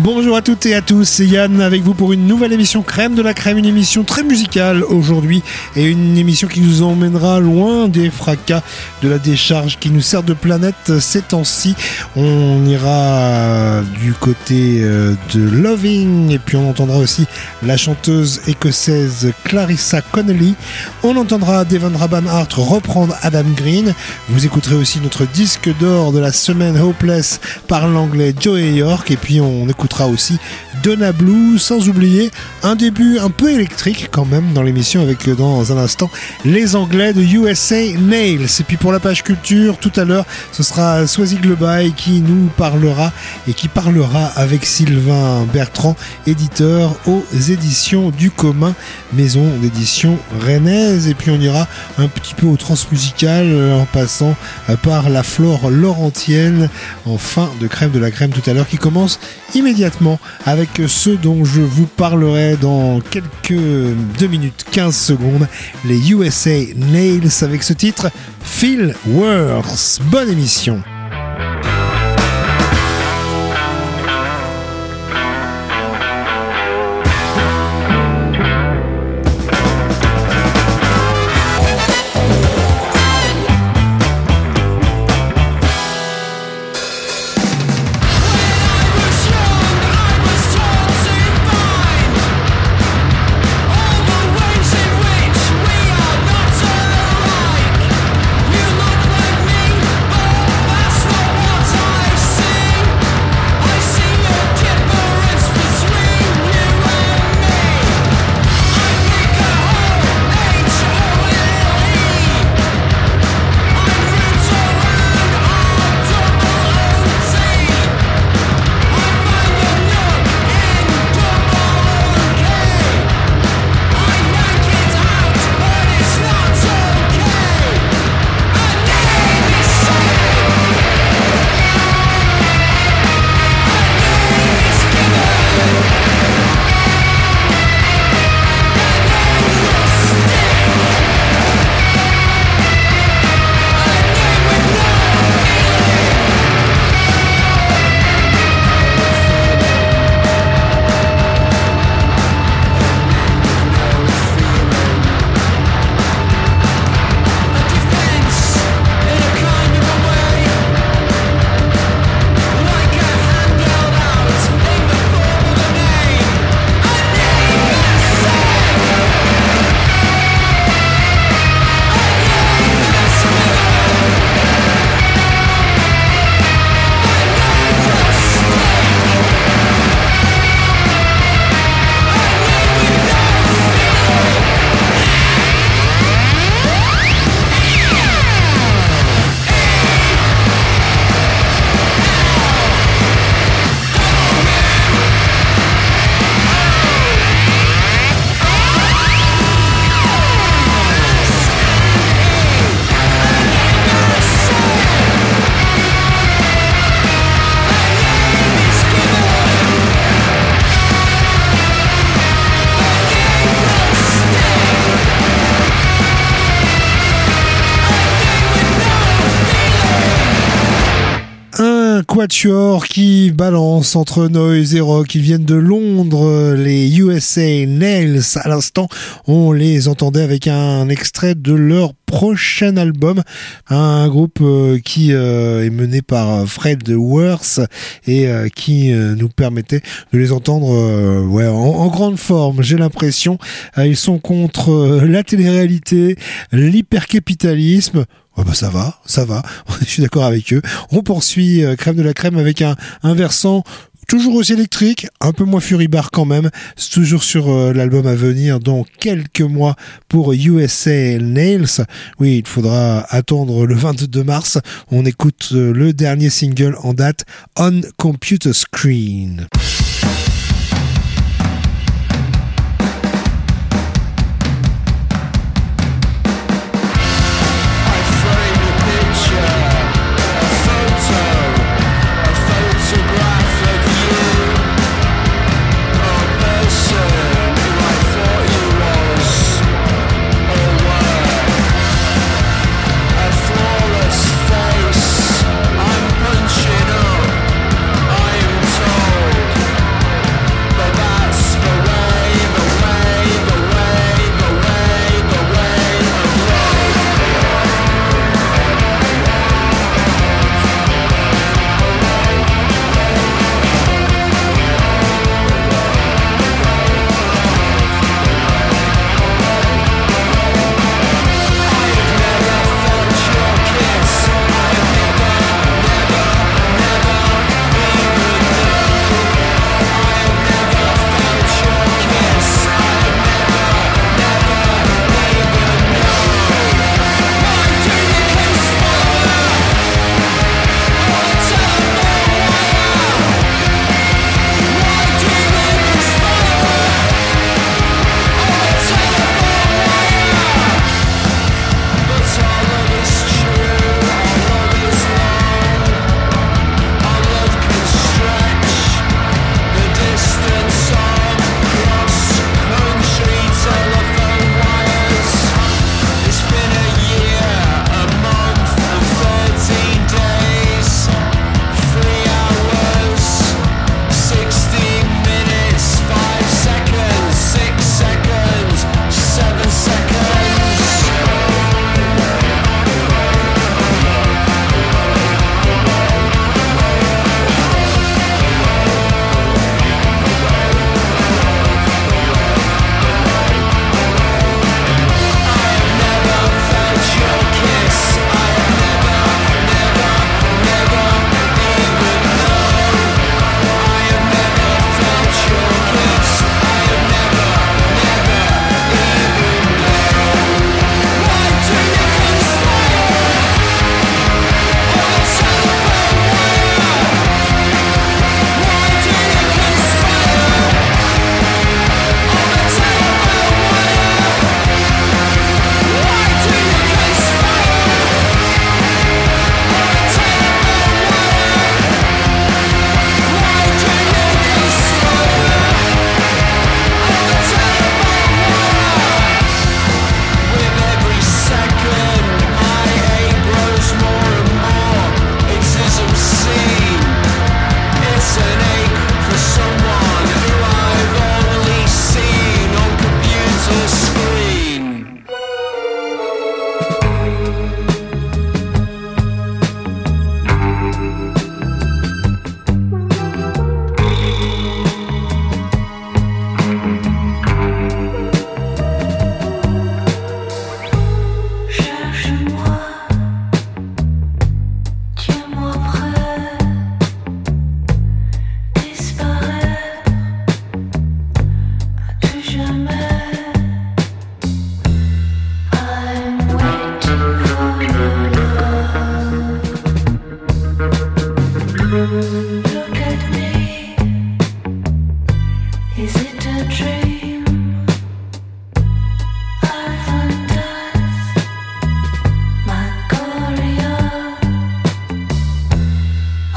Bonjour à toutes et à tous, c'est Yann avec vous pour une nouvelle émission Crème de la Crème, une émission très musicale aujourd'hui et une émission qui nous emmènera loin des fracas de la décharge qui nous sert de planète ces temps-ci. On ira du côté de Loving et puis on entendra aussi la chanteuse écossaise Clarissa Connolly. On entendra Devon Rabban-Hart reprendre Adam Green. Vous écouterez aussi notre disque d'or de la semaine Hopeless par l'anglais Joey York et puis on écoutera aussi Donna Blue, sans oublier un début un peu électrique quand même dans l'émission avec dans un instant les anglais de USA Nails. Et puis pour la page culture tout à l'heure ce sera Swazik Lebaï qui nous parlera et qui parlera avec Sylvain Bertrand, éditeur aux éditions du commun, maison d'édition rennaise. Et puis on ira un petit peu au transmusical en passant par la flore laurentienne en fin de Crème de la Crème tout à l'heure qui commence immédiatement avec ceux dont je vous parlerai dans quelques 2 minutes 15 secondes, les USA Nails avec ce titre Feel Worse. Bonne émission. Quatuor qui balance entre noise et rock. Ils viennent de Londres, les USA Nails. À l'instant, on les entendait avec un extrait de leur prochain album, un groupe qui est mené par Fred Worth et qui nous permettait de les entendre en grande forme, j'ai l'impression. Ils sont contre la télé-réalité, l'hypercapitalisme. Ouais bah ça va, je suis d'accord avec eux. On poursuit Crème de la Crème avec un versant toujours aussi électrique, un peu moins furibard quand même. C'est toujours sur l'album à venir dans quelques mois pour USA Nails. Oui, il faudra attendre le 22 mars. On écoute le dernier single en date, On Computer Screen. I'm punching up, I'm told.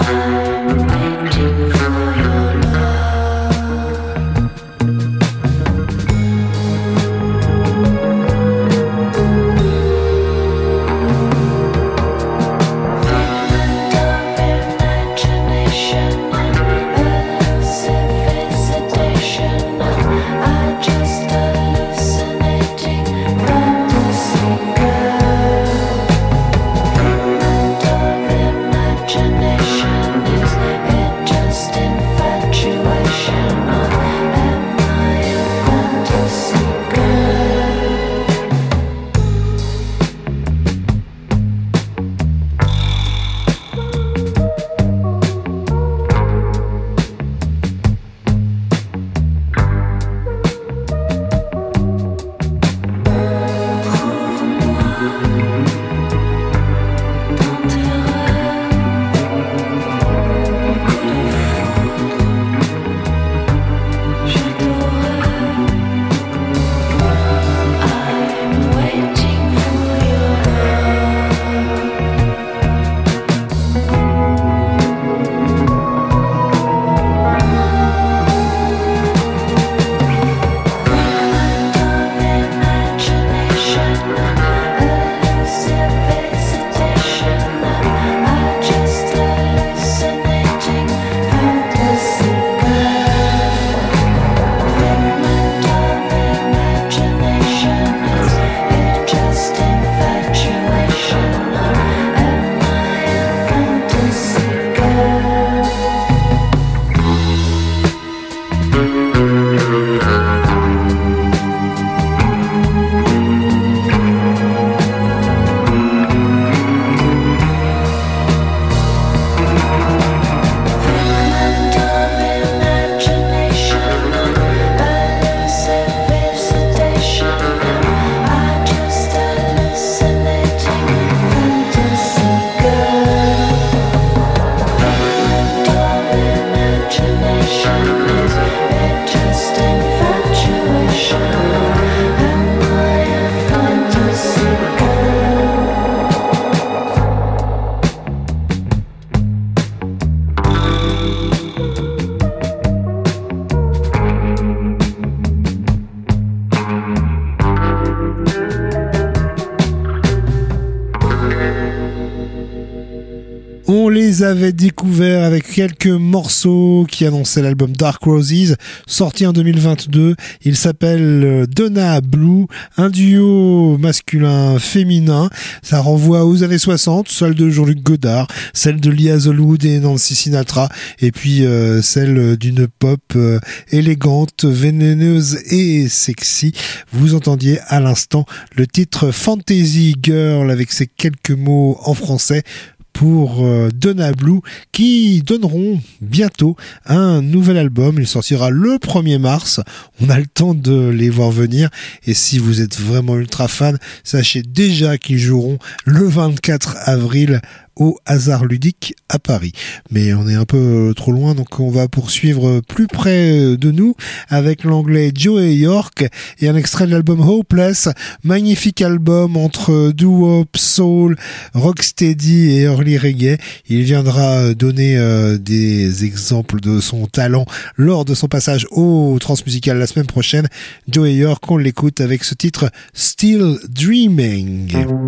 On les avait découverts avec quelques morceaux qui annonçaient l'album Dark Roses, sorti en 2022. Il s'appelle Donna Blue, un duo masculin-féminin. Ça renvoie aux années 60, celle de Jean-Luc Godard, celle de Lee Hazelwood et Nancy Sinatra, et puis celle d'une pop élégante, vénéneuse et sexy. Vous entendiez à l'instant le titre Fantasy Girl avec ces quelques mots en français pour Donna Blue, qui donneront bientôt un nouvel album. Il sortira le 1er mars. On a le temps de les voir venir. Et si vous êtes vraiment ultra fan, sachez déjà qu'ils joueront le 24 avril au Hasard Ludique à Paris. Mais on est un peu trop loin, donc on va poursuivre plus près de nous avec l'anglais Joey York et un extrait de l'album Hopeless, magnifique album entre doo-wop, soul, rocksteady et early reggae. Il viendra donner des exemples de son talent lors de son passage au Transmusical la semaine prochaine. Joey York, on l'écoute avec ce titre Still Dreaming.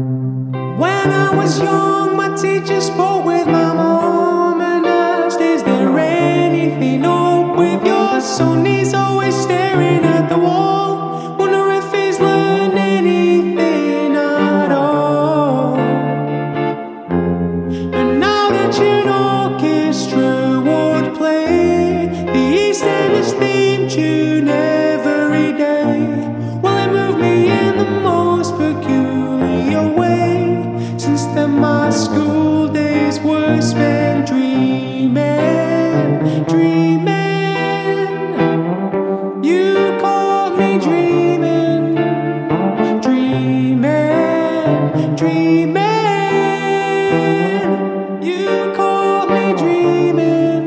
When I was young, my teacher spoke with my mom and asked, is there anything up with your son? He's always staring at the wall. Wonder if he's learned anything at all. And now that an orchestra would play the East Enders theme tune every day, well, it moved me in the most peculiar way. Since then my school days were spent dreaming, dreaming. You caught me dreaming, dreaming, dreaming. You caught me dreaming.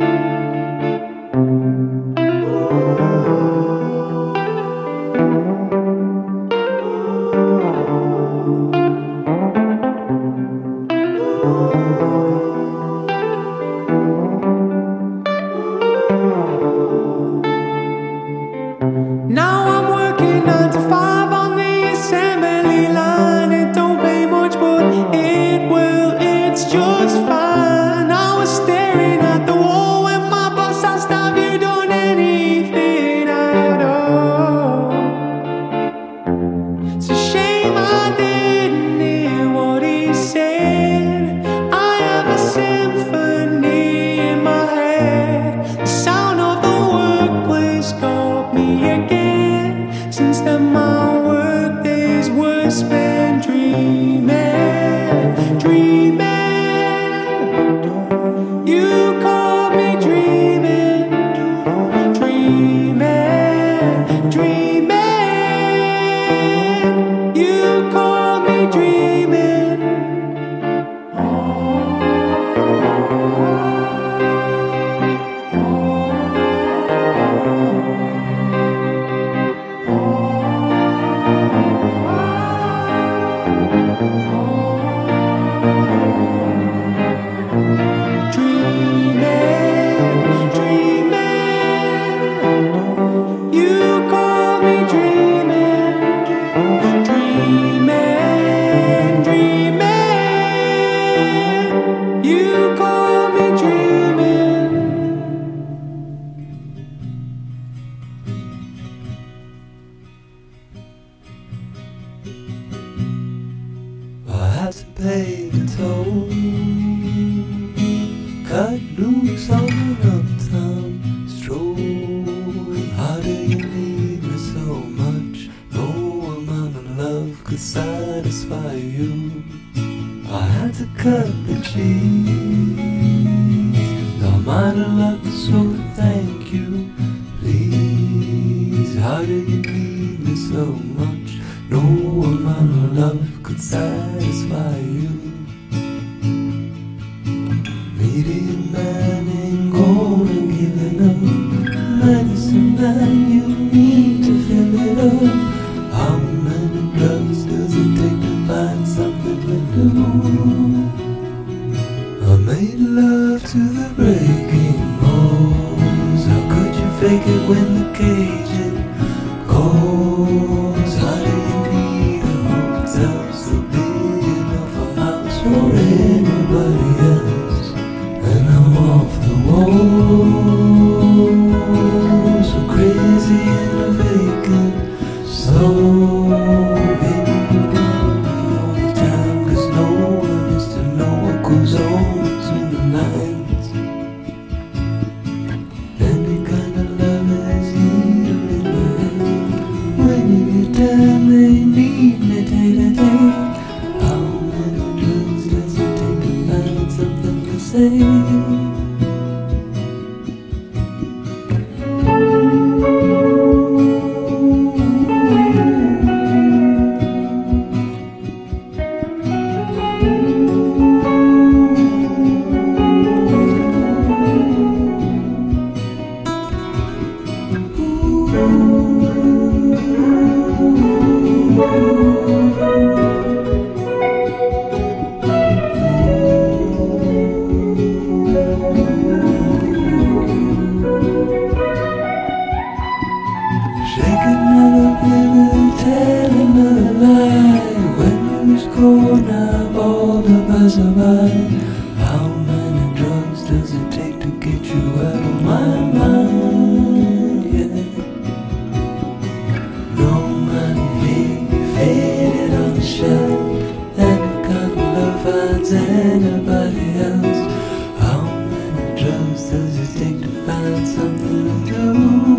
was fine. I was staring at the wall when my boss asked, have you done anything at all? It's a shame I didn't hear what he said. I have a symphony in my head. The sound of the workplace got me again. Since then my work days were spent dreaming, dreaming. You caught me dreaming, dreaming, dreaming. You caught me dreaming. Dreaming, dreaming. You caught me dreaming, dreaming, dreaming. You caught me dreaming. I had to pay the toll, cut loose on an uptown stroll. How do you need me so much? No amount of love could satisfy you. I had to cut the cheese. I'm out of luck, so thank you, please. How do you need me so much? No amount of love could satisfy you. Medium man ain't gonna give it up. Medicine man you need to fill it up. How many drugs does it take to find something to do? I made love to the breaking balls. How could you fake it when the cage it calls? How do you need a hotel so big enough a house for anybody else? And I'm off the wall, so crazy in a vacant soul. Baby, you want me all the time, 'cause no one is to know what goes on between the lines. Any kind of love is needed in my hand. When you get down, they need me day to day. How many drugs does it take to find something to say? Shake another baby, tell another lie. When you score now, all the passerby. How many drugs does it take to get you out of my mind? Yeah. No money here, you faded on the shelf. That kind of love finds anybody else. How many drugs does it take to find something to do?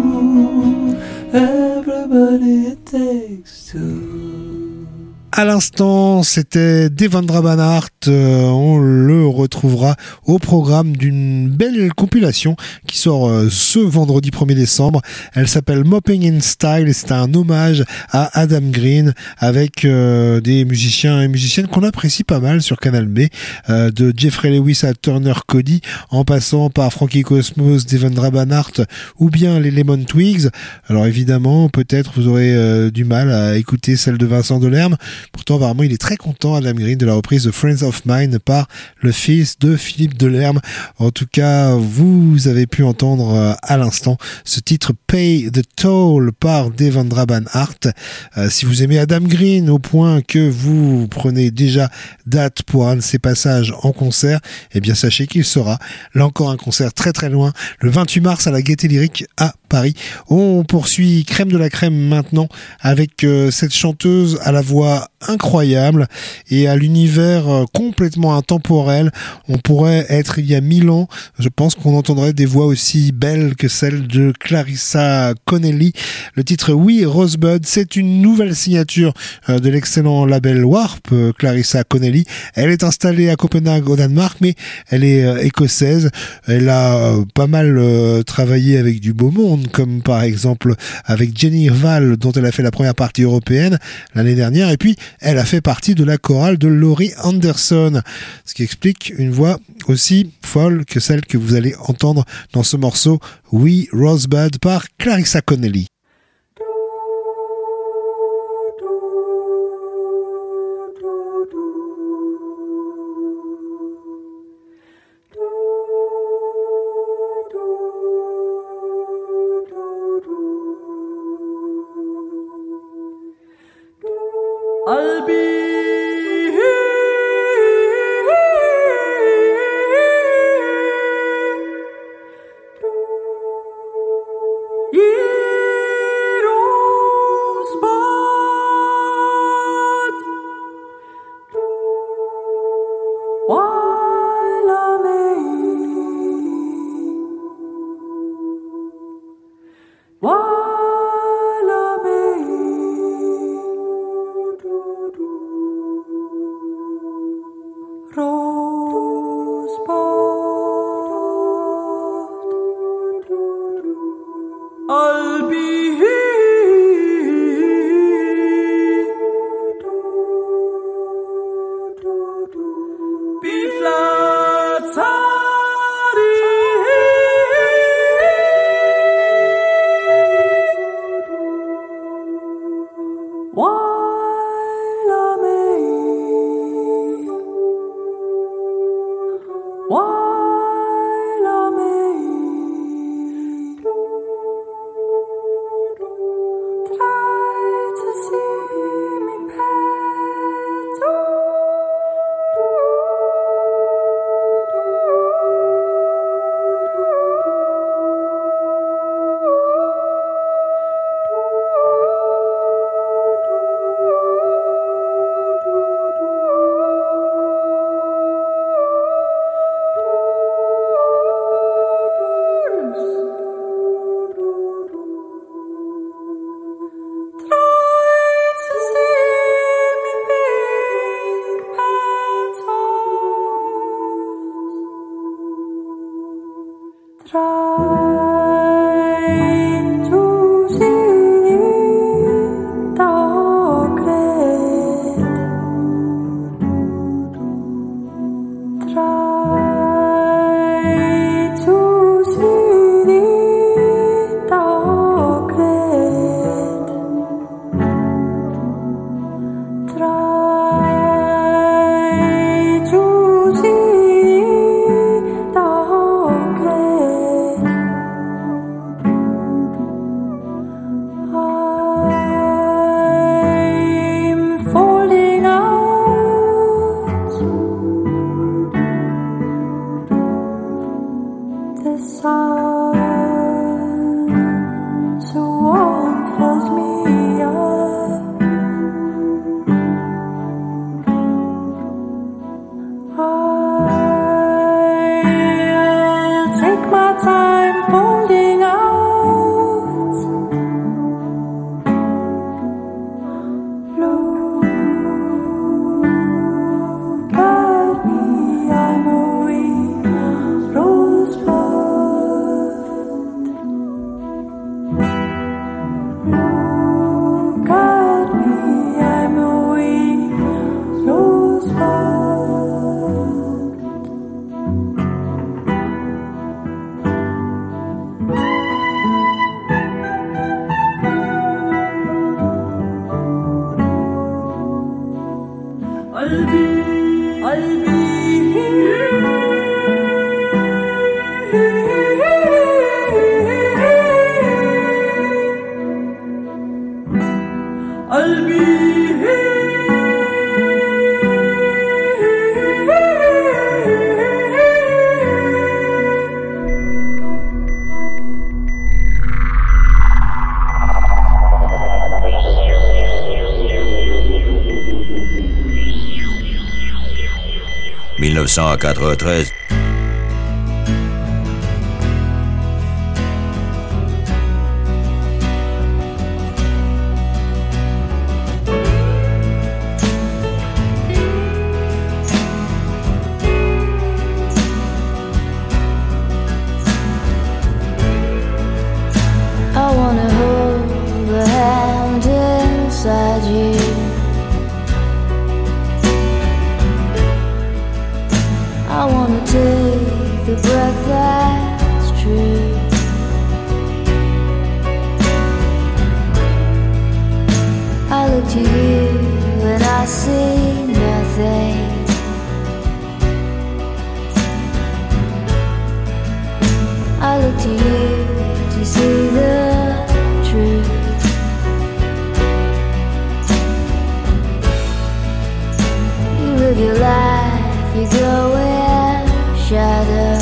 Everybody it takes two. À l'instant, c'était Devendra Banhart. On le retrouvera au programme d'une belle compilation qui sort ce vendredi 1er décembre. Elle s'appelle Mopping in Style et c'est un hommage à Adam Green avec des musiciens et musiciennes qu'on apprécie pas mal sur Canal B, de Jeffrey Lewis à Turner Cody, en passant par Frankie Cosmos, Devendra Banhart ou bien les Lemon Twigs. Alors évidemment, peut-être vous aurez du mal à écouter celle de Vincent Delerme. Pourtant, apparemment, il est très content, Adam Green, de la reprise de Friends of Mine par le fils de Philippe Delerme. En tout cas, vous avez pu entendre à l'instant ce titre Pay the Toll par Devendra Banhart. Si vous aimez Adam Green au point que vous prenez déjà date pour un de ses passages en concert, eh bien sachez qu'il sera là encore un concert très très loin, le 28 mars à la Gaîté Lyrique à Paris. On poursuit Crème de la Crème maintenant avec cette chanteuse à la voix incroyable et à l'univers complètement intemporel. On pourrait être il y a 1000 ans, je pense qu'on entendrait des voix aussi belles que celles de Clarissa Connelly. Le titre Oui Rosebud, c'est une nouvelle signature de l'excellent label Warp. Clarissa Connelly, elle est installée à Copenhague au Danemark, mais elle est écossaise. Elle a pas mal travaillé avec du beau monde, comme par exemple avec Jenny Val, dont elle a fait la première partie européenne l'année dernière, et puis elle a fait partie de la chorale de Laurie Anderson, ce qui explique une voix aussi folle que celle que vous allez entendre dans ce morceau We Rosebud par Clarissa Connelly. I'll be 1993. I wanna hold the hand inside you. I wanna take the breath that's true. I look to you and I see nothing. I look to you to see the truth. You live your life, you go in shadow.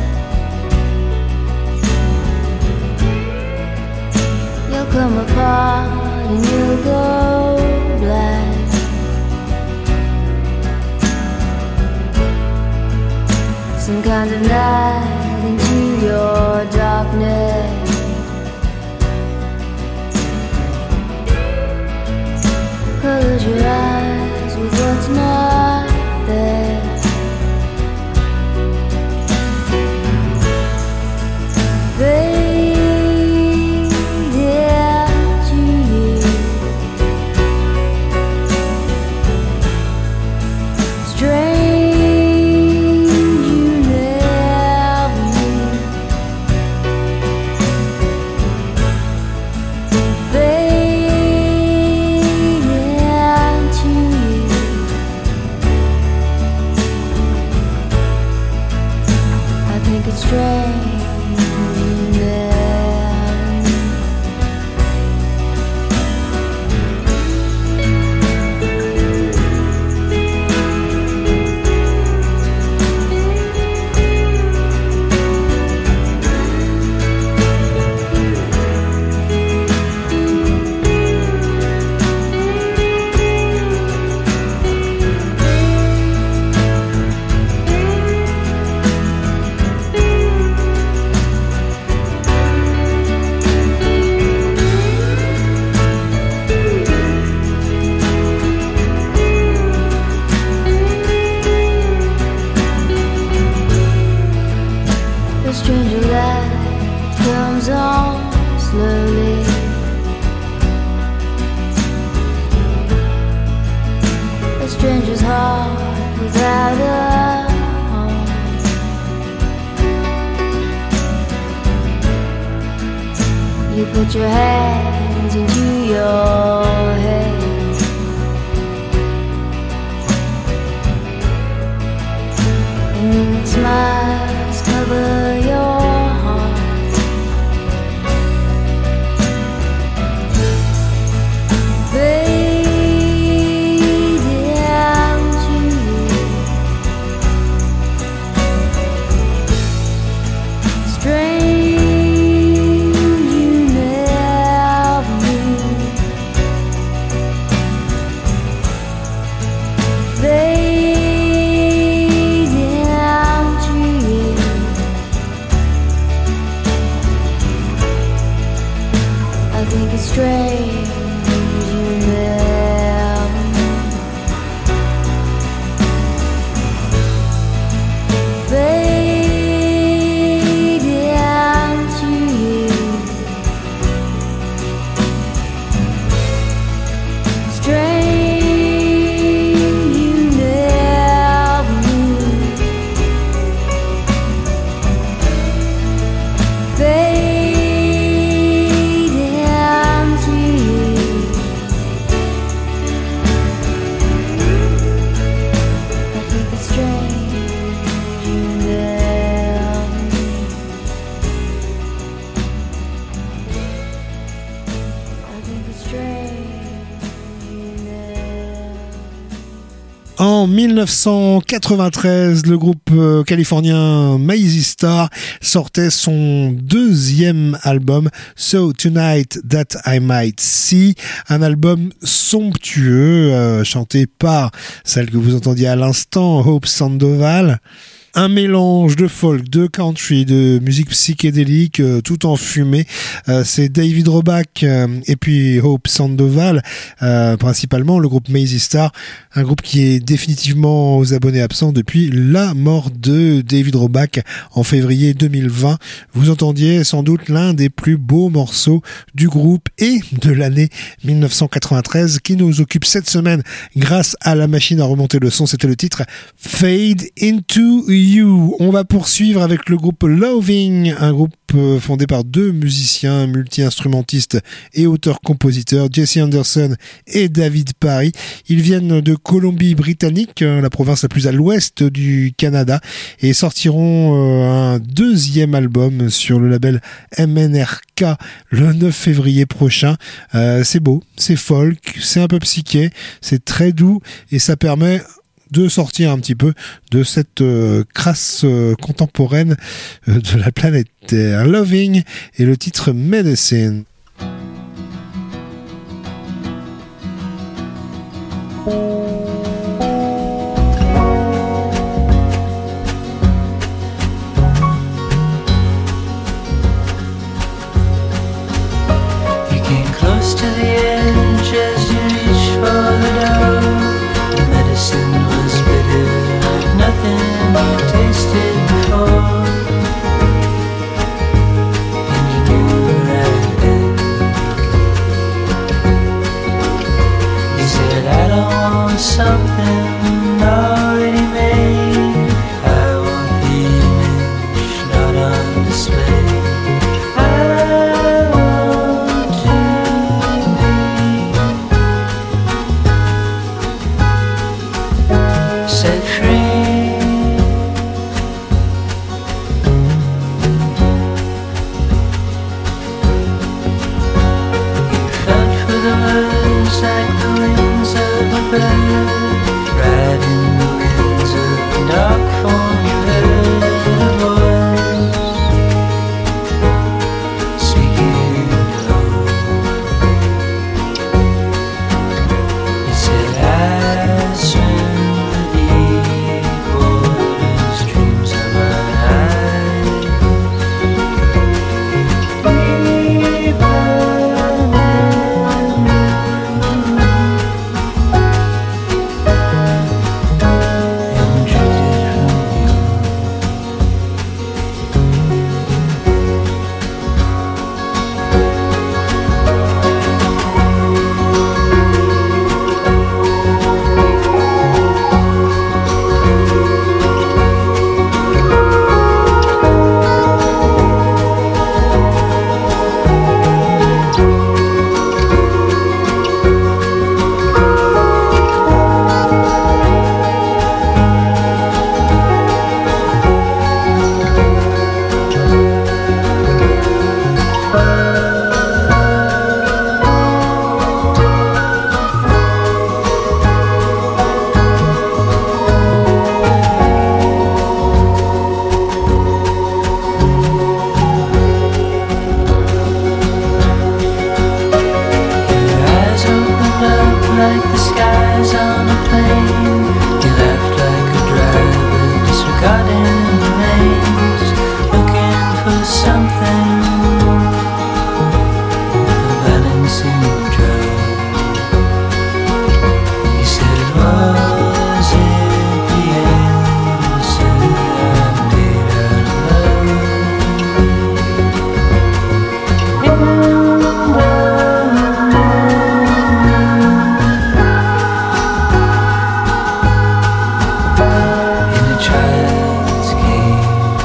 You'll come apart and you'll go black. Some kind of night into your darkness. Close your eyes with what's not there. Fade into you. Strange you never knew. It's strange you never knew. The stranger light comes on slowly. A stranger's heart without a home. You put your hands into your head. And then smiles cover your heart. Fade into you. Strange you never knew. Fade into you. 1993, le groupe californien Mazzy Star sortait son deuxième album, So Tonight That I Might See, un album somptueux, chanté par celle que vous entendiez à l'instant, Hope Sandoval. Un mélange de folk, de country, de musique psychédélique, tout en fumée. C'est David Roback et puis Hope Sandoval, principalement le groupe Mazzy Star, un groupe qui est définitivement aux abonnés absents depuis la mort de David Roback en février 2020. Vous entendiez sans doute l'un des plus beaux morceaux du groupe et de l'année 1993 qui nous occupe cette semaine grâce à la machine à remonter le son. C'était le titre Fade Into You. On va poursuivre avec le groupe Loving, un groupe fondé par deux musiciens multi-instrumentistes et auteurs-compositeurs, Jesse Anderson et David Parry. Ils viennent de Colombie-Britannique, la province la plus à l'ouest du Canada, et sortiront un deuxième album sur le label MNRK le 9 février prochain. C'est beau, c'est folk, c'est un peu psyché, c'est très doux et ça permet de sortir un petit peu de cette crasse contemporaine de la planète Terre. Loving et le titre Medicine. You came close to the edge as you reached for the door. The medicine was bitter, like nothing you tasted before. And you knew right then. You said, I don't want something already made. I want the image not on display. I want to be set free. You felt for the words like the wings of a bird, riding the winds of the dark form. You heard a voice speaking low. It said, I swim the deep waters, dreams of my eyes. We burn and drifted from you. Your eyes opened up like the skies on a plane. You laughed like a driver disregarding the reins, looking for something, a balancing drug. You said, was it the answer I made out of love? And the trials came.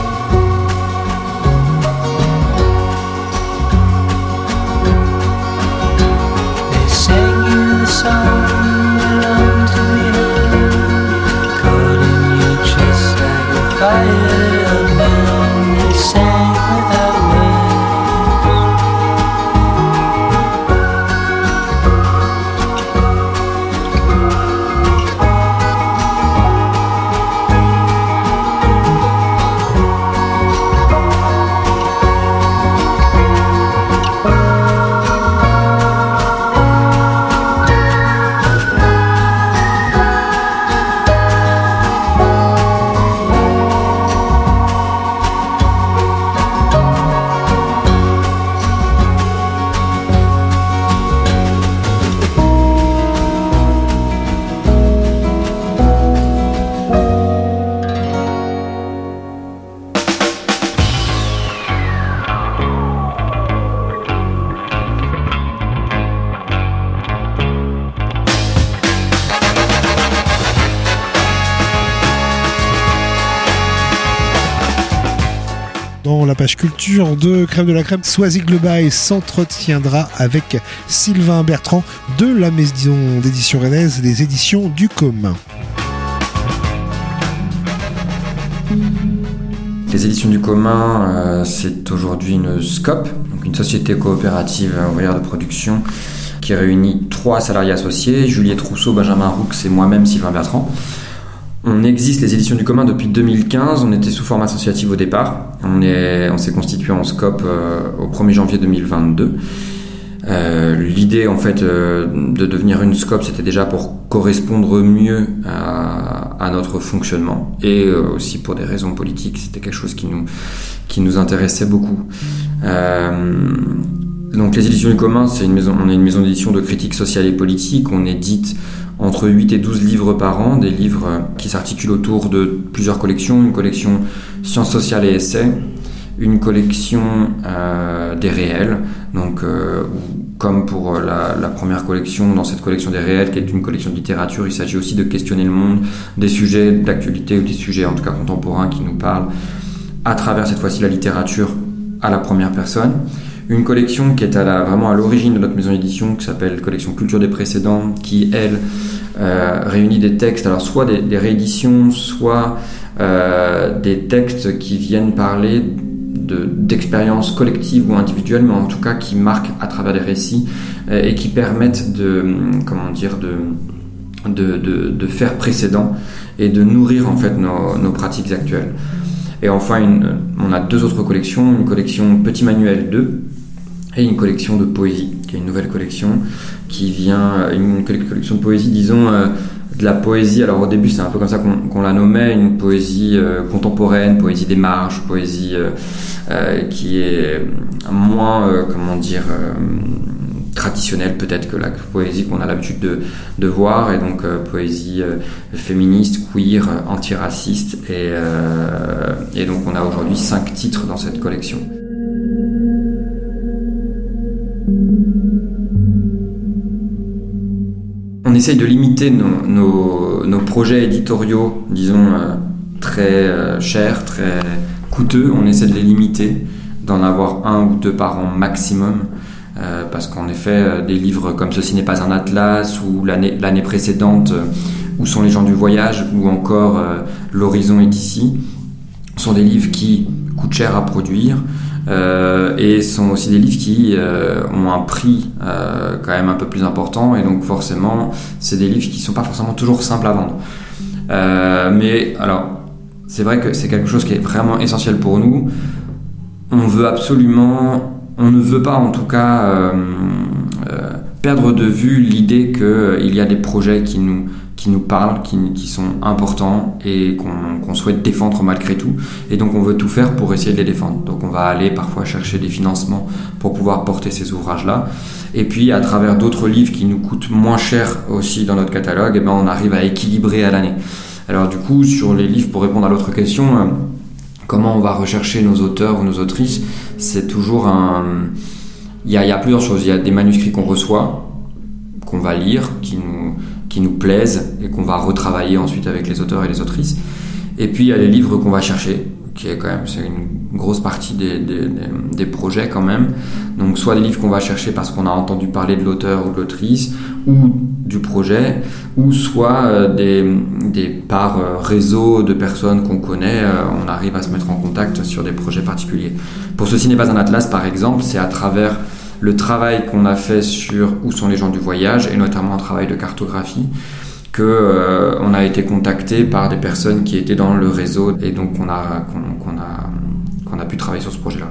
They sang you the song you longed to be heard, caught in your chest like a fire burn. They sang without words. Dans la page culture de Crème de la Crème, Soisig Le Bail s'entretiendra avec Sylvain Bertrand de la maison d'édition rennaise, les éditions du commun. Les éditions du commun, c'est aujourd'hui une SCOP, donc une société coopérative ouvrière de production qui réunit 3 salariés associés, Juliette Rousseau, Benjamin Roux et moi-même Sylvain Bertrand. On existe, les éditions du commun, depuis 2015. On était sous forme associative au départ. On s'est constitué en SCOP au 1er janvier 2022. L'idée, en fait, de devenir une SCOP, c'était déjà pour correspondre mieux à notre fonctionnement et aussi pour des raisons politiques. C'était quelque chose qui nous intéressait beaucoup. Donc, les éditions du commun, on est une maison d'édition de critique sociale et politique. On édite entre 8 et 12 livres par an, des livres qui s'articulent autour de plusieurs collections, une collection sciences sociales et essais, une collection des réels, donc comme pour la première collection, dans cette collection des réels qui est une collection de littérature, il s'agit aussi de questionner le monde, des sujets d'actualité ou des sujets en tout cas contemporains qui nous parlent à travers cette fois-ci la littérature à la première personne. Une collection qui est vraiment à l'origine de notre maison d'édition, qui s'appelle Collection Culture des Précédents, qui, elle, réunit des textes, alors soit des rééditions, soit des textes qui viennent parler d'expériences collectives ou individuelles, mais en tout cas qui marquent à travers des récits et qui permettent de faire précédent et de nourrir en fait nos pratiques actuelles. Et enfin, on a 2 autres collections, une collection Petit Manuel 2 et une collection de poésie, qui est une nouvelle collection qui vient, une collection de poésie, disons, de la poésie. Alors au début, c'est un peu comme ça qu'on la nommait, une poésie contemporaine, poésie des marges, poésie qui est moins, traditionnelle peut-être que la poésie qu'on a l'habitude de voir, et donc poésie féministe, queer, antiraciste, et donc on a aujourd'hui 5 titres dans cette collection. On essaye de limiter nos projets éditoriaux, disons, très chers, très coûteux. On essaie de les limiter, d'en avoir 1 ou 2 par an maximum. Parce qu'en effet, des livres comme Ceci n'est pas un atlas, ou l'année précédente, Où sont les gens du voyage, ou encore L'horizon est ici, sont des livres qui coûtent cher à produire et sont aussi des livres qui ont un prix quand même un peu plus important, et donc forcément, c'est des livres qui ne sont pas forcément toujours simples à vendre. Mais alors, c'est vrai que c'est quelque chose qui est vraiment essentiel pour nous. On ne veut pas en tout cas perdre de vue l'idée qu'il y a des projets qui nous parlent, qui sont importants et qu'on souhaite défendre malgré tout. Et donc on veut tout faire pour essayer de les défendre. Donc on va aller parfois chercher des financements pour pouvoir porter ces ouvrages-là. Et puis à travers d'autres livres qui nous coûtent moins cher aussi dans notre catalogue, on arrive à équilibrer à l'année. Alors du coup, sur les livres, pour répondre à l'autre question, comment on va rechercher nos auteurs ou nos autrices, c'est toujours il y a plusieurs choses. Il y a des manuscrits qu'on reçoit, qu'on va lire, qui nous plaisent et qu'on va retravailler ensuite avec les auteurs et les autrices. Et puis il y a les livres qu'on va chercher, qui est quand même, c'est une grosse partie des projets quand même. Donc soit des livres qu'on va chercher parce qu'on a entendu parler de l'auteur ou de l'autrice ou du projet, ou soit par réseau de personnes qu'on connaît, on arrive à se mettre en contact sur des projets particuliers. Pour Ceci n'est pas un atlas par exemple, c'est à travers le travail qu'on a fait sur Où sont les gens du voyage, et notamment un travail de cartographie, qu'on a été contacté par des personnes qui étaient dans le réseau, et donc qu'on a pu travailler sur ce projet-là.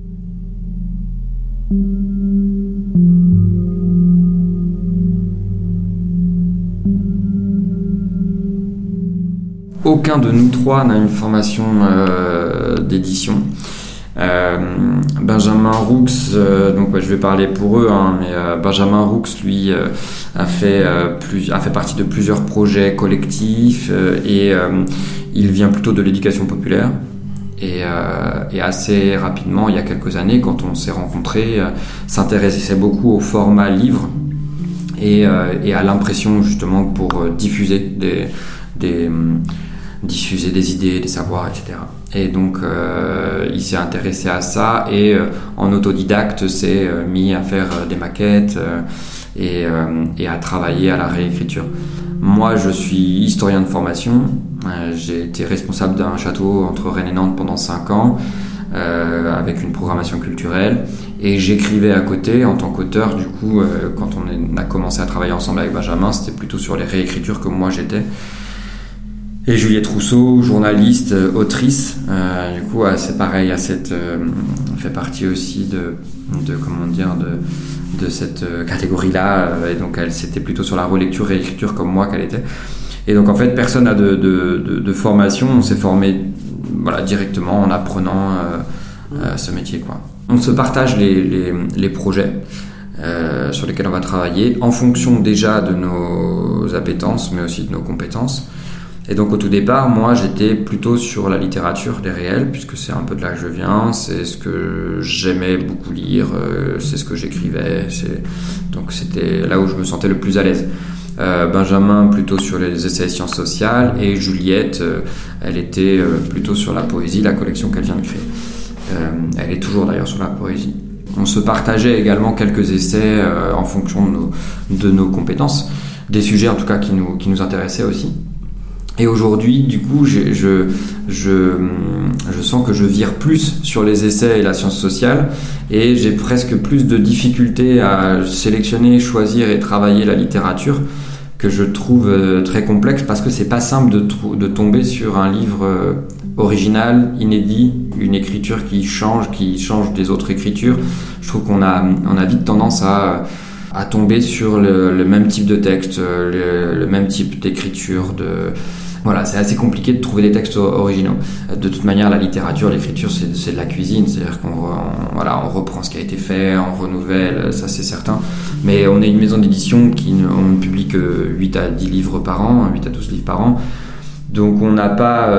Aucun de nous trois n'a une formation d'édition. Benjamin Roux, donc je vais parler pour eux, mais Benjamin Roux, lui, a fait partie de plusieurs projets collectifs et il vient plutôt de l'éducation populaire. Et assez rapidement, il y a quelques années, quand on s'est rencontrés, s'intéressait beaucoup au format livre et à l'impression justement pour diffuser diffuser des idées, des savoirs, etc. Et donc il s'est intéressé à ça et en autodidacte s'est mis à faire des maquettes et à travailler à la réécriture. Moi, je suis historien de formation. J'ai été responsable d'un château entre Rennes et Nantes pendant 5 ans, avec une programmation culturelle. Et j'écrivais à côté en tant qu'auteur. Du coup, quand on a commencé à travailler ensemble avec Benjamin, c'était plutôt sur les réécritures que moi j'étais. Et Juliette Rousseau, journaliste, autrice. Du coup, c'est pareil. Fait partie aussi de cette catégorie-là, et donc elle c'était plutôt sur la relecture, réécriture comme moi qu'elle était. Et donc en fait personne n'a de formation, on s'est formé directement en apprenant ce métier, quoi. On se partage les projets sur lesquels on va travailler en fonction déjà de nos appétences mais aussi de nos compétences. Et donc au tout départ, moi j'étais plutôt sur la littérature, les réels, puisque c'est un peu de là que je viens, c'est ce que j'aimais beaucoup lire, c'est ce que j'écrivais, donc c'était là où je me sentais le plus à l'aise. Benjamin plutôt sur les essais et sciences sociales, et Juliette, elle était plutôt sur la poésie, la collection qu'elle vient de créer. Elle est toujours d'ailleurs sur la poésie. On se partageait également quelques essais en fonction de nos compétences, des sujets en tout cas qui nous intéressaient aussi. Et aujourd'hui, du coup, je sens que je vire plus sur les essais et la science sociale, et j'ai presque plus de difficultés à sélectionner, choisir et travailler la littérature, que je trouve très complexe, parce que c'est pas simple de tomber sur un livre original, inédit, une écriture qui change des autres écritures. Je trouve qu'on a vite tendance à tomber sur le même type de texte, le même type d'écriture, Voilà, c'est assez compliqué de trouver des textes originaux. De toute manière, la littérature, l'écriture, c'est de la cuisine. C'est-à-dire on reprend ce qui a été fait, on renouvelle, ça c'est certain. Mais on est une maison d'édition on ne publie que 8 à 10 livres par an, 8 à 12 livres par an. Donc on n'a pas...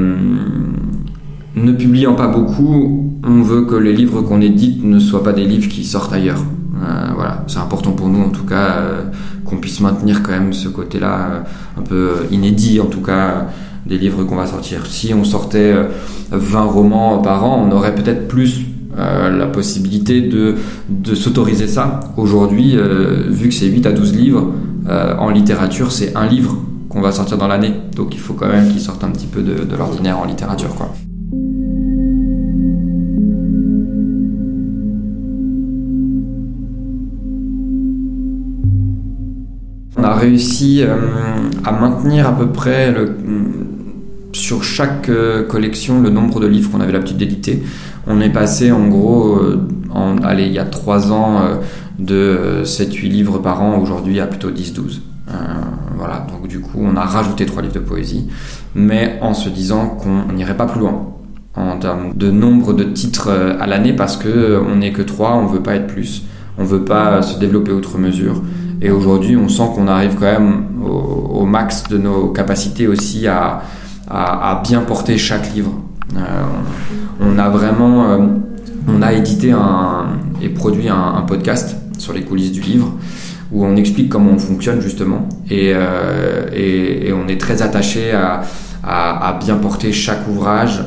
ne publiant pas beaucoup, on veut que les livres qu'on édite ne soient pas des livres qui sortent ailleurs. Voilà, c'est important pour nous en tout cas qu'on puisse maintenir quand même ce côté-là un peu inédit en tout cas des livres qu'on va sortir. Si on sortait 20 romans par an, on aurait peut-être plus la possibilité de s'autoriser ça. Aujourd'hui, vu que c'est 8 à 12 livres, en littérature c'est un livre qu'on va sortir dans l'année, donc il faut quand même qu'ils sortent un petit peu de l'ordinaire en littérature, quoi. On a réussi à maintenir à peu près sur chaque collection le nombre de livres qu'on avait l'habitude d'éditer. On est passé en gros, il y a 3 ans, de 7-8 livres par an, aujourd'hui à plutôt 10-12. Voilà, donc du coup on a rajouté 3 livres de poésie, mais en se disant qu'on n'irait pas plus loin en termes de nombre de titres à l'année, parce qu'on n'est que 3, on ne veut pas être plus, on ne veut pas se développer outre mesure. Et aujourd'hui, on sent qu'on arrive quand même au max de nos capacités aussi à bien porter chaque livre. On a édité et produit un podcast sur les coulisses du livre où on explique comment on fonctionne justement. Et on est très attaché à bien porter chaque ouvrage.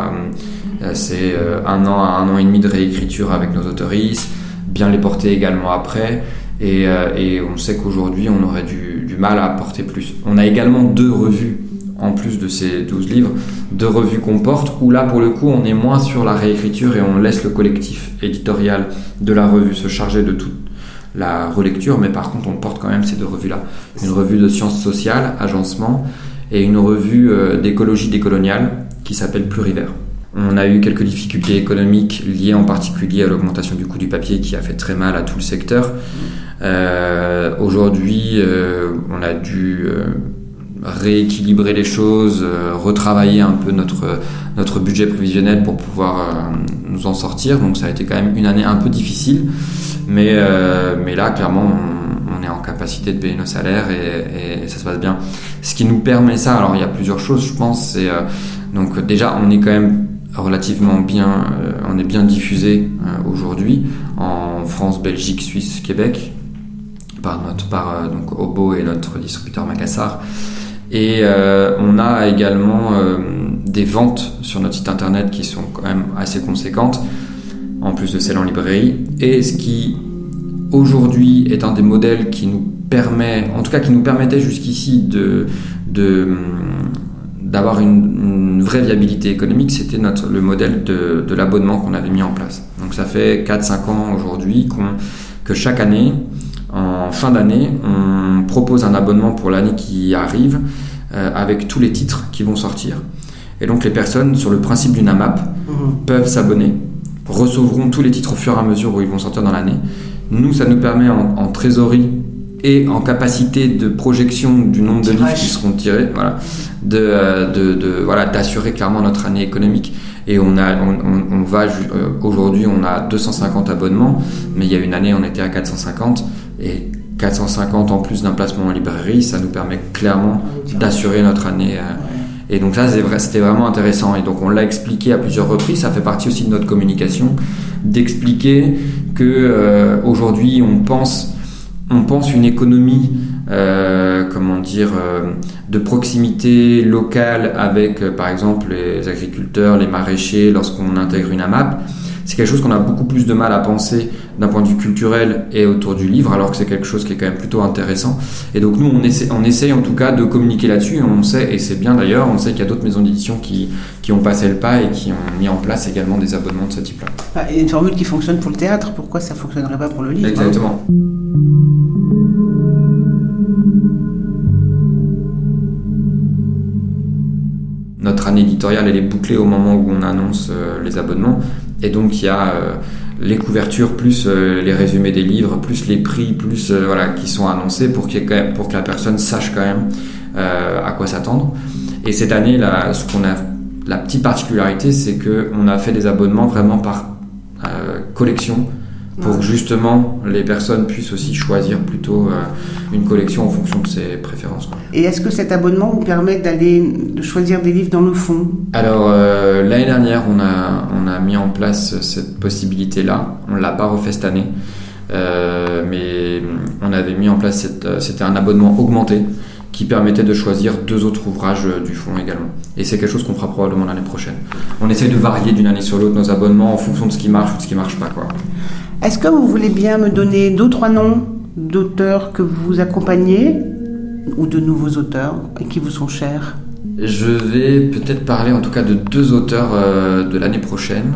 C'est 1 an à 1 an et demi de réécriture avec nos autoristes, bien les porter également après. Et on sait qu'aujourd'hui, on aurait du mal à porter plus. On a également 2 revues, en plus de ces 12 livres, 2 revues qu'on porte, où là, pour le coup, on est moins sur la réécriture et on laisse le collectif éditorial de la revue se charger de toute la relecture, mais par contre, on porte quand même ces 2 revues-là. Une revue de sciences sociales, Agencement, et une revue d'écologie décoloniale qui s'appelle Plurivers. On a eu quelques difficultés économiques liées en particulier à l'augmentation du coût du papier qui a fait très mal à tout le secteur. Aujourd'hui, on a dû rééquilibrer les choses, retravailler un peu notre budget prévisionnel pour pouvoir nous en sortir. Donc ça a été quand même une année un peu difficile, mais là clairement on est en capacité de payer nos salaires et ça se passe bien. Ce qui nous permet ça, alors il y a plusieurs choses je pense, c'est donc déjà on est quand même relativement bien, on est bien diffusé aujourd'hui en France, Belgique, Suisse, Québec par donc Obo et notre distributeur Macassar. Et on a également des ventes sur notre site internet qui sont quand même assez conséquentes, en plus de celles en librairie. Et ce qui aujourd'hui est un des modèles qui nous permet, en tout cas qui nous permettait jusqu'ici d'avoir une vraie viabilité économique, c'était le modèle de l'abonnement qu'on avait mis en place. Donc ça fait 4-5 ans aujourd'hui que chaque année, en fin d'année, on propose un abonnement pour l'année qui arrive avec tous les titres qui vont sortir. Et donc les personnes, sur le principe d'une AMAP, peuvent s'abonner, recevront tous les titres au fur et à mesure où ils vont sortir dans l'année. Nous, ça nous permet en trésorerie et en capacité de projection du nombre de livres qui seront tirés, voilà, d'assurer clairement notre année économique. Et aujourd'hui, on a 250 abonnements, mais il y a une année, on était à 450, et 450 en plus d'un placement en librairie, ça nous permet clairement d'assurer notre année. Et donc ça, c'était vraiment intéressant. Et donc on l'a expliqué à plusieurs reprises. Ça fait partie aussi de notre communication, d'expliquer que aujourd'hui on pense une économie, de proximité locale avec, par exemple, les agriculteurs, les maraîchers, lorsqu'on intègre une AMAP. C'est quelque chose qu'on a beaucoup plus de mal à penser d'un point de vue culturel et autour du livre, alors que c'est quelque chose qui est quand même plutôt intéressant. Et donc nous, on essaye en tout cas de communiquer là-dessus. On sait, et c'est bien d'ailleurs, on sait qu'il y a d'autres maisons d'édition qui ont passé le pas et qui ont mis en place également des abonnements de ce type-là. Il y a une formule qui fonctionne pour le théâtre, pourquoi ça ne fonctionnerait pas pour le livre? Exactement. Notre année éditoriale, elle est bouclée au moment où on annonce les abonnements. Et donc il y a les couvertures, plus les résumés des livres, plus les prix, plus qui sont annoncés pour que la personne sache quand même à quoi s'attendre. Et cette année, la petite particularité, c'est qu'on a fait des abonnements vraiment par collection, pour que justement les personnes puissent aussi choisir plutôt une collection en fonction de ses préférences, quoi. Et est-ce que cet abonnement vous permet de choisir des livres dans le fond? Alors l'année dernière, on a mis en place cette possibilité-là. On ne l'a pas refait cette année, mais on avait mis en place c'était un abonnement augmenté qui permettait de choisir 2 autres ouvrages du fond également. Et c'est quelque chose qu'on fera probablement l'année prochaine. On essaie de varier d'une année sur l'autre nos abonnements en fonction de ce qui marche ou de ce qui ne marche pas, quoi. Est-ce que vous voulez bien me donner 2 ou 3 noms d'auteurs que vous accompagnez, ou de nouveaux auteurs, et qui vous sont chers? Je vais peut-être parler en tout cas de 2 auteurs de l'année prochaine.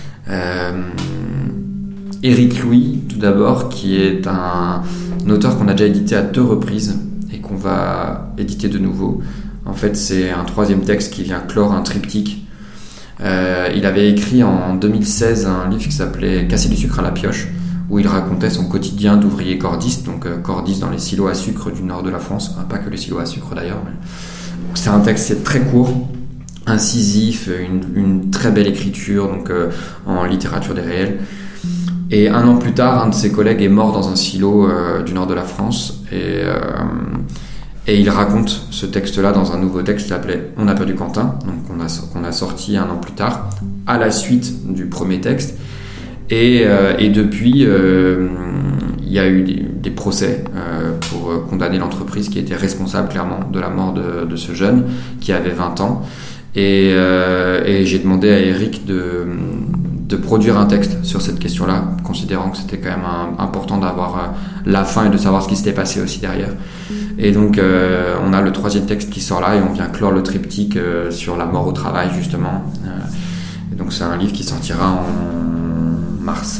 Éric Louis, tout d'abord, qui est un auteur qu'on a déjà édité à 2 reprises et qu'on va éditer de nouveau. En fait, c'est un 3e texte qui vient clore un triptyque. Il avait écrit en 2016 un livre qui s'appelait « Casser du sucre à la pioche », où il racontait son quotidien d'ouvrier cordiste, donc cordiste dans les silos à sucre du nord de la France, enfin, pas que les silos à sucre d'ailleurs. Mais... c'est un texte qui est très court, incisif, une très belle écriture, donc en littérature des réels. Et 1 an plus tard, un de ses collègues est mort dans un silo du nord de la France, et il raconte ce texte-là dans un nouveau texte qui s'appelait « On a perdu Quentin », donc qu'on a sorti 1 an plus tard, à la suite du premier texte. Et depuis, il y a eu des procès pour condamner l'entreprise qui était responsable clairement de la mort de ce jeune qui avait 20 ans. Et j'ai demandé à Éric de produire un texte sur cette question-là, considérant que c'était quand même important d'avoir la fin et de savoir ce qui s'était passé aussi derrière. Et donc on a le 3e texte qui sort là et on vient clore le triptyque sur la mort au travail justement. Et donc c'est un livre qui sortira en mars.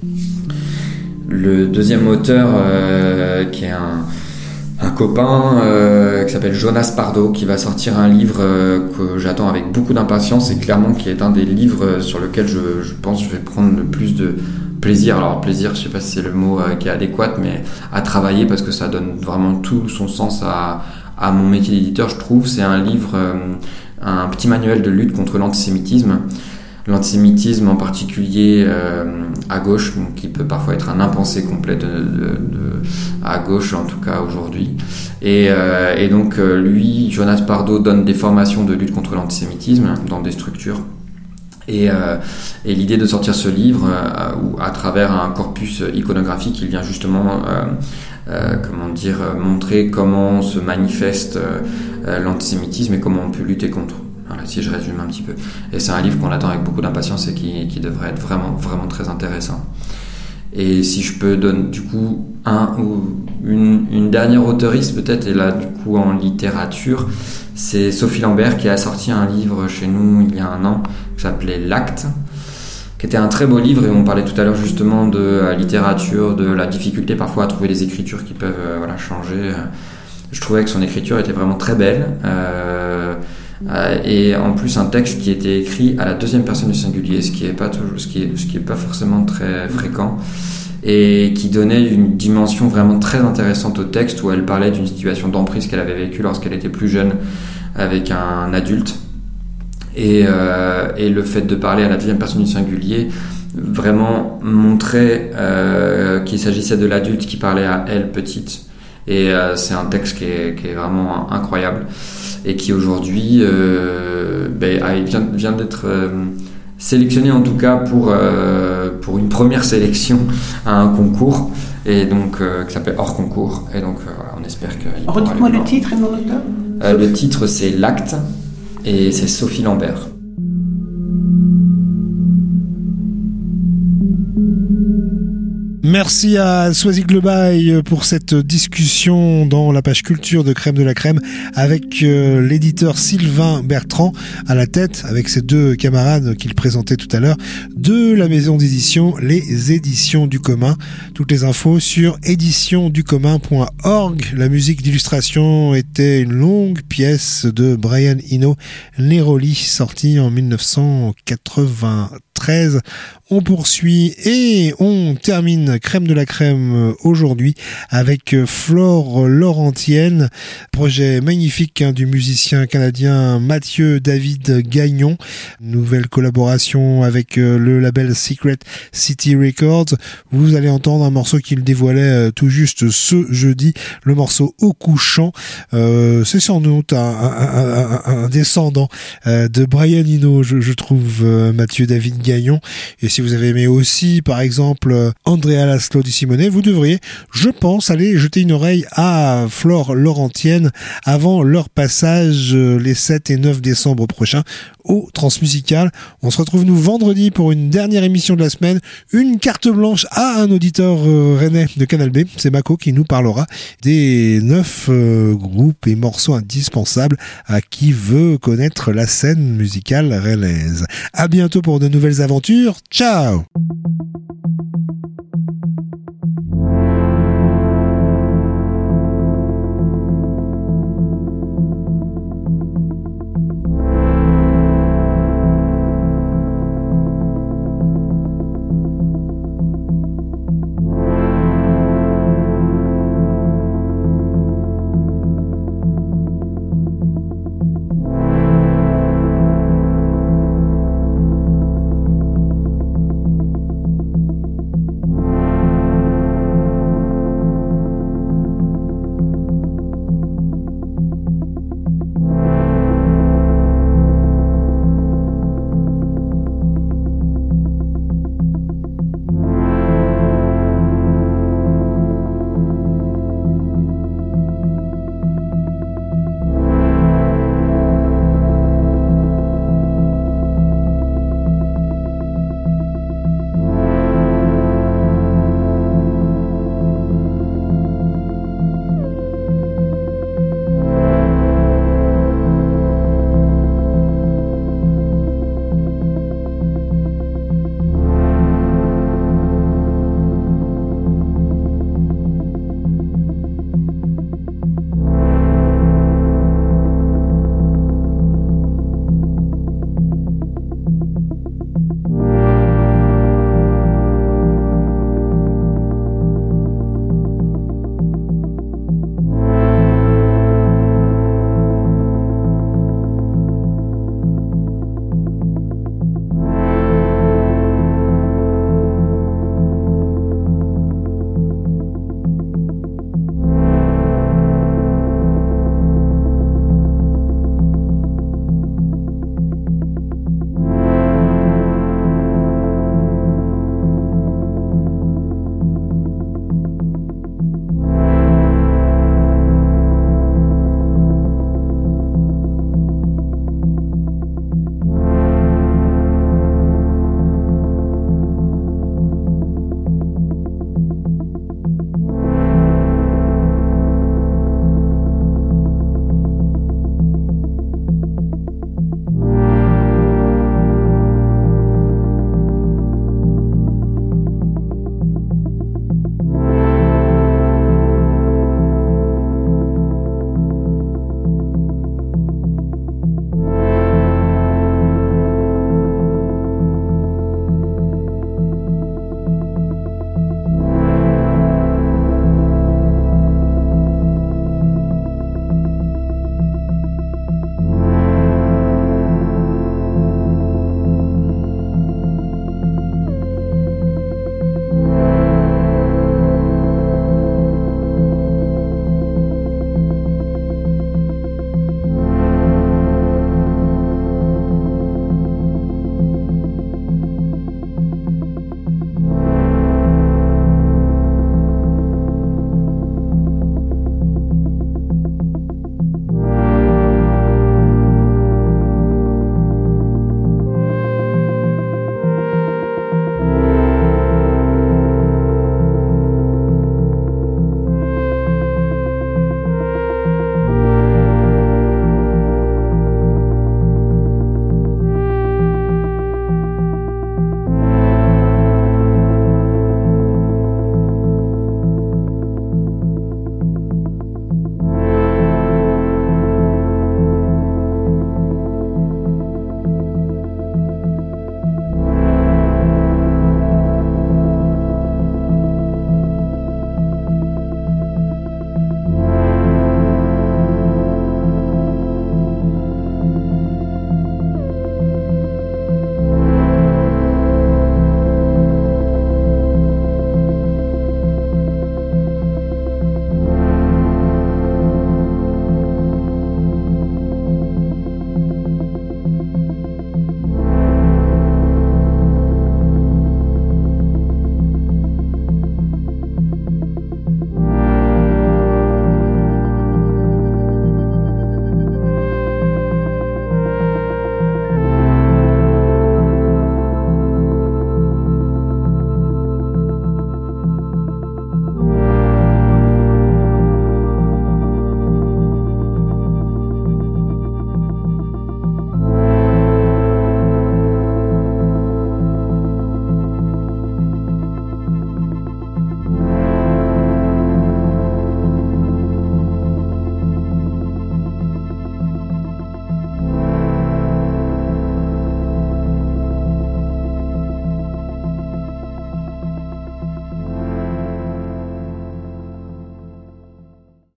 Le 2e auteur qui est un copain qui s'appelle Jonas Pardo, qui va sortir un livre que j'attends avec beaucoup d'impatience et clairement qui est un des livres sur lequel je pense que je vais prendre le plus de plaisir. Alors plaisir, je sais pas si c'est le mot qui est adéquat, mais à travailler, parce que ça donne vraiment tout son sens à mon métier d'éditeur, je trouve. C'est un livre, un petit manuel de lutte contre l'antisémitisme. L'antisémitisme en particulier à gauche, qui peut parfois être un impensé complet à gauche, en tout cas aujourd'hui. Et donc lui, Jonas Pardo, donne des formations de lutte contre l'antisémitisme dans des structures. Et l'idée de sortir ce livre, où à travers un corpus iconographique, il vient justement montrer comment se manifeste l'antisémitisme et comment on peut lutter contre. Voilà, si je résume un petit peu. Et c'est un livre qu'on attend avec beaucoup d'impatience et qui devrait être vraiment, vraiment très intéressant. Et si je peux donner du coup une dernière auteuriste peut-être, et là du coup en littérature, c'est Sophie Lambert qui a sorti un livre chez nous il y a un an qui s'appelait L'Acte, qui était un très beau livre, et on parlait tout à l'heure justement de la littérature, de la difficulté parfois à trouver des écritures qui peuvent changer. Je trouvais que son écriture était vraiment très belle, et en plus un texte qui était écrit à la deuxième personne du singulier, ce qui est pas forcément très fréquent, et qui donnait une dimension vraiment très intéressante au texte, où elle parlait d'une situation d'emprise qu'elle avait vécue lorsqu'elle était plus jeune avec un adulte, et le fait de parler à la deuxième personne du singulier vraiment montrait qu'il s'agissait de l'adulte qui parlait à elle petite, et c'est un texte qui est vraiment incroyable, et qui aujourd'hui vient d'être sélectionné en tout cas pour une première sélection à un concours, et donc qui s'appelle Hors Concours, et donc on espère que... Redites-moi le titre et le nom d'auteur. Le titre c'est L'Acte, et c'est Sophie Lambert. Merci à Soisy Globaille pour cette discussion dans la page culture de Crème de la Crème avec l'éditeur Sylvain Bertrand à la tête, avec ses deux camarades qu'il présentait tout à l'heure, de la maison d'édition Les Éditions du Commun. Toutes les infos sur éditionducommun.org. La musique d'illustration était une longue pièce de Brian Eno Neroli, sortie en 1993. On poursuit et on termine Crème de la Crème aujourd'hui avec Flore Laurentienne, projet magnifique du musicien canadien Mathieu David Gagnon, nouvelle collaboration avec le label Secret City Records. Vous allez entendre un morceau qu'il dévoilait tout juste ce jeudi, le morceau Au couchant. C'est sans doute un descendant de Brian Eno, je trouve, Mathieu David Gagnon. Et si vous avez aimé aussi, par exemple, Andrea Laszlo Di Simone, vous devriez, je pense, aller jeter une oreille à Flore Laurentienne avant leur passage les 7 et 9 décembre prochains au Transmusical. On se retrouve nous vendredi pour une dernière émission de la semaine, une carte blanche à un auditeur rennais de Canal B. C'est Mako qui nous parlera des 9 groupes et morceaux indispensables à qui veut connaître la scène musicale rennaise. À bientôt pour de nouvelles aventures. Ciao!